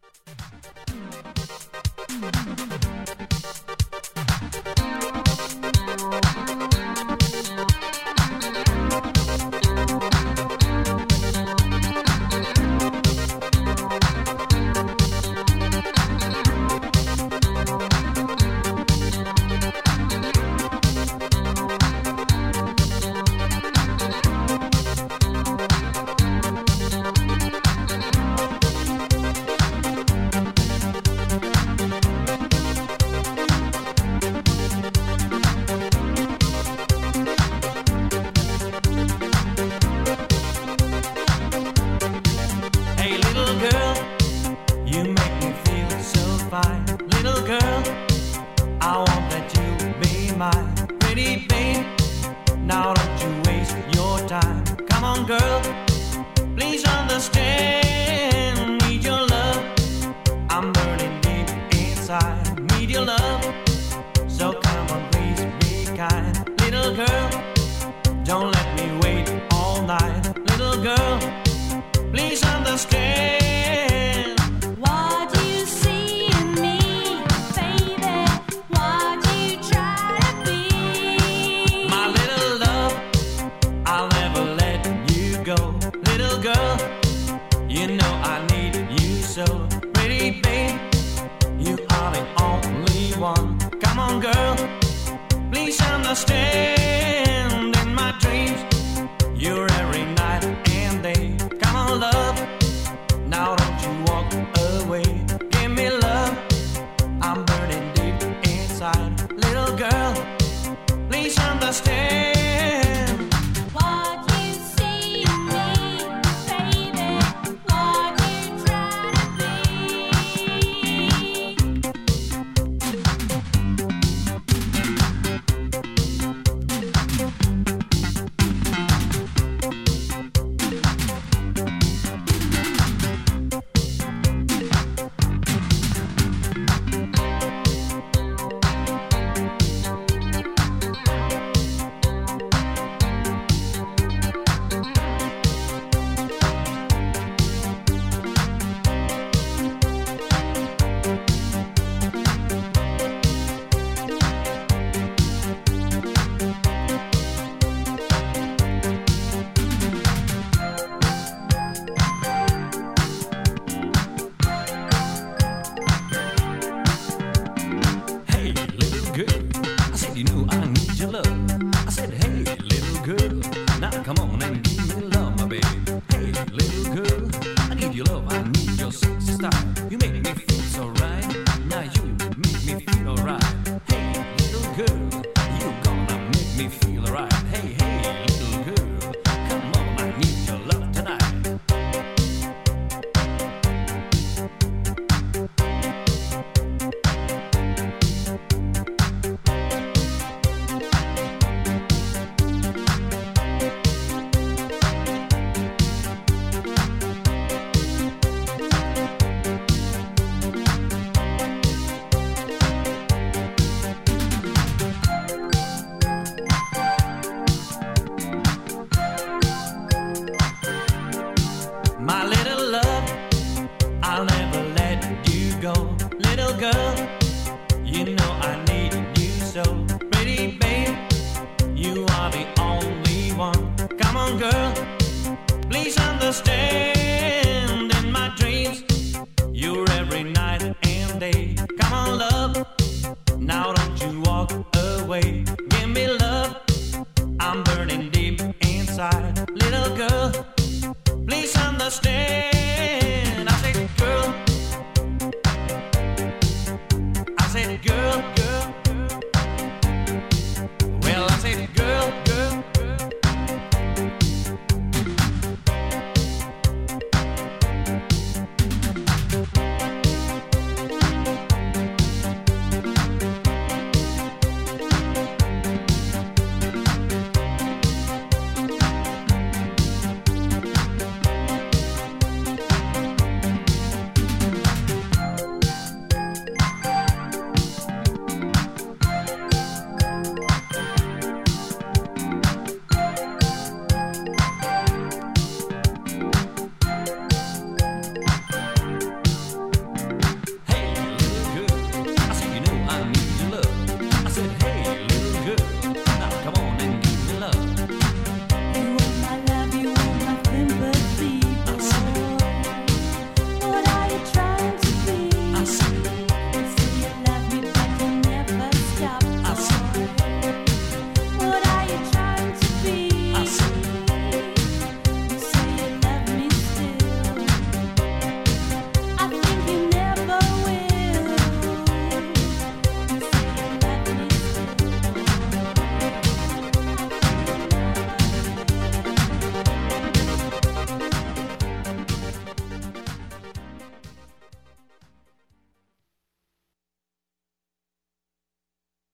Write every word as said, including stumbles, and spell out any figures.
Little girl, I want that you be mine. Pretty babe, now don't you waste your time. Come on girl, please understand. Need your love, I'm burning deep inside. Need your love, so come on please be kind. Little girl, don't let me wait all night. Little girl, please understand. Little girl, you know I need you so. Pretty babe, you are the only one. Come on girl, please understand. In my dreams, you're every night and day. Come on love, now don't you walk away. Give me love, I'm burning deep inside. Little girl, please understand. You know I need your love. I said, hey, little girl, now come on and give me love, my baby. Hey, little girl, I need your love, I need your sexy style. You make me feel so right, now you make me feel alright. Hey, little girl, you gonna make me feel alright. Hey, hey, little girl, come on, I need your love tonight. My little love, I'll never let you go. Little girl, you know I need you so. Pretty babe, you are the only one. Come on girl, please understand. In my dreams, you're every night and day. Come on love, now don't you walk away. Give me love, I'm burning deep inside. Little girl, please understand.